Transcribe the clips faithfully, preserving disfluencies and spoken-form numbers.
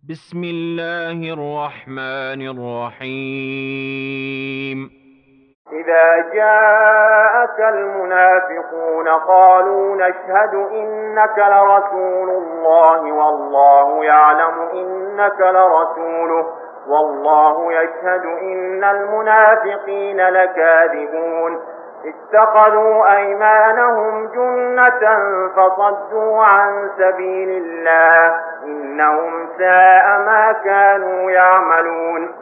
بسم الله الرحمن الرحيم. إذا جاءك المنافقون قالوا نشهد إنك لرسول الله والله يعلم إنك لرسوله والله يشهد إن المنافقين لكاذبون اتخذوا أيمانهم جنة فصدوا عن سبيل الله إنهم ساء ما كانوا يعملون.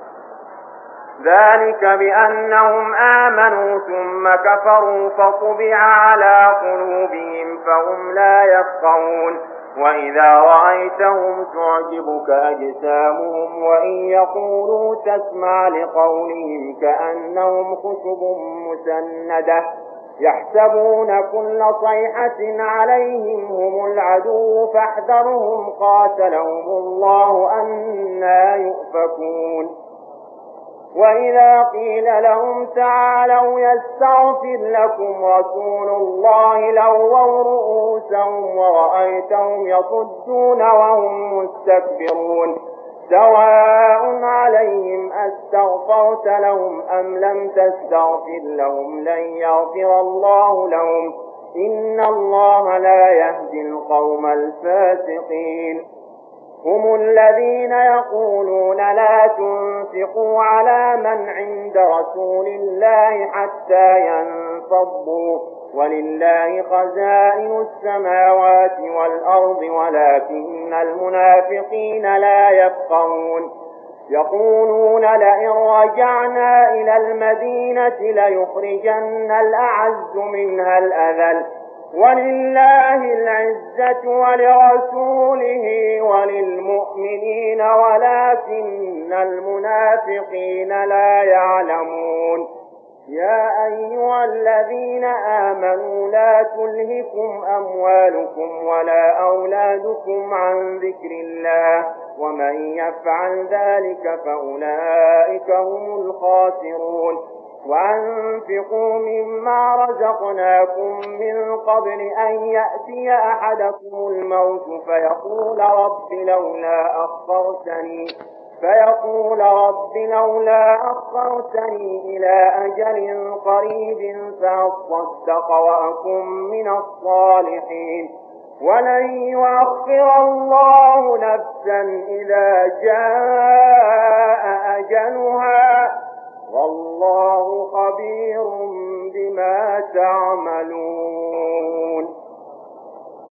ذلك بأنهم آمنوا ثم كفروا فطبع على قلوبهم فهم لا يفقهون. وإذا رأيتهم تعجبك أجسامهم وإن يقولوا تسمع لقولهم كأنهم خشب مسندة يحسبون كل صيحة عليهم هم العدو فاحذرهم قاتلهم الله أنى يؤفكون. وإذا قيل لهم تعالوا يستغفر لكم رسول الله لووا رؤوسهم ورأيتهم يصدون وهم مستكبرون. سواء عليهم أستغفرت لهم أم لم تستغفر لهم لن يغفر الله لهم إن الله لا يهدي القوم الفاسقين. هم الذين يقولون لا تنفقوا على من عند رسول الله حتى ينفضوا ولله خزائن السماوات والأرض ولكن المنافقين لا يفقهون. يقولون لئن رجعنا إلى المدينة ليخرجن الأعز منها الأذل ولله العزة ولرسوله وللمؤمنين ولكن المنافقين لا يعلمون. يا أيها الذين آمنوا لا تلهكم أموالكم ولا أولادكم عن ذكر الله ومن يفعل ذلك فأولئك هم الخاسرون. وأنفقوا مما رزقناكم من قبل أن يأتي أحدكم الموت فيقول رب لولا أخرتني فيقول رب لولا أخرتني إلى أجل قريب فأصدق وأكن من الصالحين. ولن يؤخر الله نفسا إذا جاء أجلها والله خبير بما تعملون.